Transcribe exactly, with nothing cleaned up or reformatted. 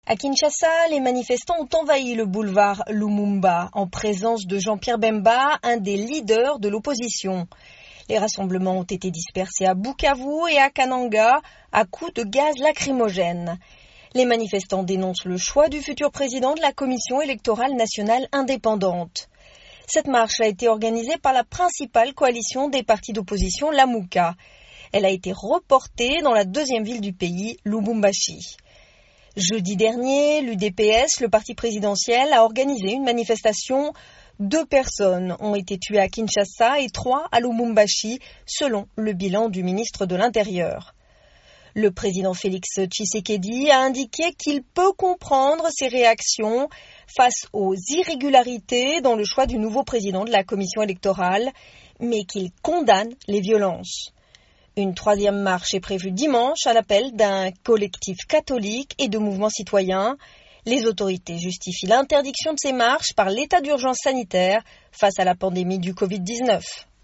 À Kinshasa, les manifestants ont envahi le boulevard Lumumba en présence de Jean-Pierre Bemba, un des leaders de l'opposition. Les rassemblements ont été dispersés à Bukavu et à Kananga à coups de gaz lacrymogène. Les manifestants dénoncent le choix du futur président de la Commission électorale nationale indépendante. Cette marche a été organisée par la principale coalition des partis d'opposition, Lamuka. Elle a été reportée dans la deuxième ville du pays, Lubumbashi. Jeudi dernier, l'U D P S, le parti présidentiel, a organisé une manifestation. Deux personnes ont été tuées à Kinshasa et trois à Lubumbashi, selon le bilan du ministre de l'Intérieur. Le président Félix Tshisekedi a indiqué qu'il peut comprendre ces réactions face aux irrégularités dans le choix du nouveau président de la commission électorale, mais qu'il condamne les violences. Une troisième marche est prévue dimanche à l'appel d'un collectif catholique et de mouvements citoyens. Les autorités justifient l'interdiction de ces marches par l'état d'urgence sanitaire face à la pandémie du covid dix-neuf.